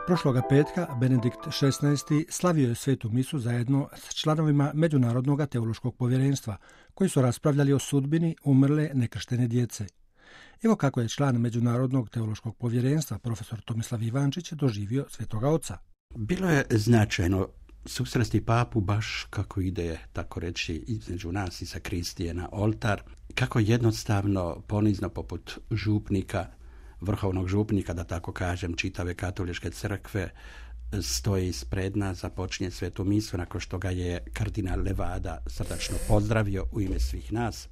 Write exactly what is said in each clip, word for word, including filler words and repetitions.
Prošloga petka Benedikt šesnaesti slavio je svetu misu zajedno s članovima Međunarodnog teološkog povjerenstva, koji su raspravljali o sudbini umrle nekrštene djece. Evo kako je član Međunarodnog teološkog povjerenstva, profesor Tomislav Ivančić, doživio svetoga oca. Bilo je značajno susresti papu baš kako ide, tako reći, između nas i sakristije na oltar, kako jednostavno, ponizno poput župnika, vrhovnog župnika, da tako kažem, čitave katoličke crkve, stoji ispred nas, započinje svetu misu, nakon što ga je kardinal Levada srdačno pozdravio u ime svih nas.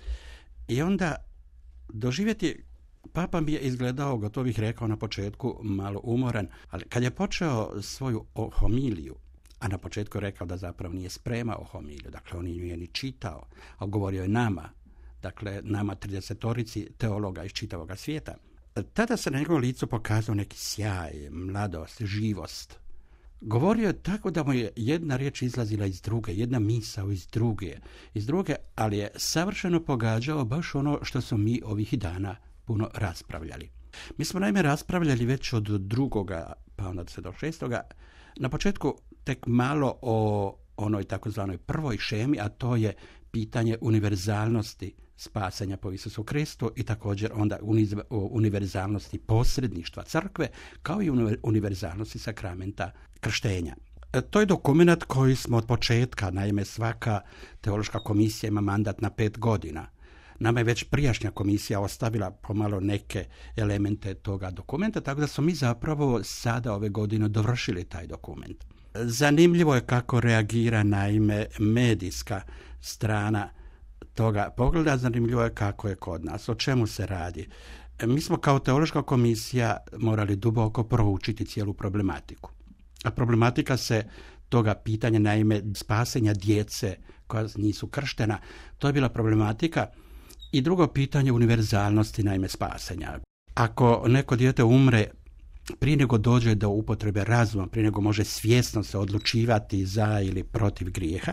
I onda doživjeti, papa mi je izgledao, gotovo bih rekao na početku, malo umoran, ali kad je počeo svoju homiliju, a na početku je rekao da zapravo nije spremao homiliju, dakle on ju je ni čitao, a govorio je nama, dakle nama tridesetorici teologa iz čitavoga svijeta, tada se na njegovom licu pokazao neki sjaj, mladost, živost. Govorio je tako da mu je jedna riječ izlazila iz druge, jedna misao iz druge, iz druge, ali je savršeno pogađao baš ono što smo mi ovih dana puno raspravljali. Mi smo naime raspravljali već od drugoga, pa onda se do šestoga, na početku tek malo o onoj takozvanoj prvoj šemi, a to je pitanje univerzalnosti spasenja po Isusu Kristu i također onda univerzalnosti posredništva crkve, kao i univerzalnosti sakramenta krštenja. To je dokument koji smo od početka, naime svaka teološka komisija ima mandat na pet godina. Nama je već prijašnja komisija ostavila pomalo neke elemente toga dokumenta, tako da smo mi zapravo sada ove godine dovršili taj dokument. Zanimljivo je kako reagira naime medijska strana toga pogleda, zanimljivo je kako je kod nas, o čemu se radi. Mi smo kao teološka komisija morali duboko proučiti cijelu problematiku. A problematika se toga pitanja, naime spasenja djece koja nisu krštena, to je bila problematika. I drugo pitanje univerzalnosti, naime spasenja. Ako neko dijete umre prije nego dođe do upotrebe razuma, prije nego može svjesno se odlučivati za ili protiv grijeha,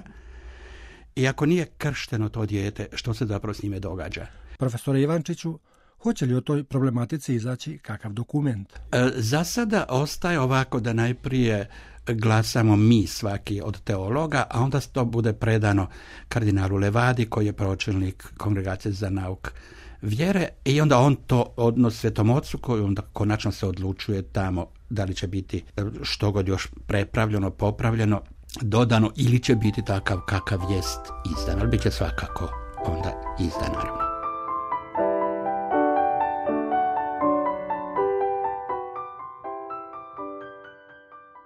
i ako nije kršteno to dijete, što se zapravo s njime događa? Profesore Ivančiću, hoće li o toj problematici izaći kakav dokument? E, za sada ostaje ovako da najprije glasamo mi svaki od teologa, a onda to bude predano kardinalu Levadi koji je pročelnik Kongregacije za nauk vjere i onda on to odnosi Svetom Ocu koji onda konačno se odlučuje tamo da li će biti što god još prepravljeno, popravljeno, dodano ili će biti takav kakav jest izdan, ali bit će svakako onda izdan naravno.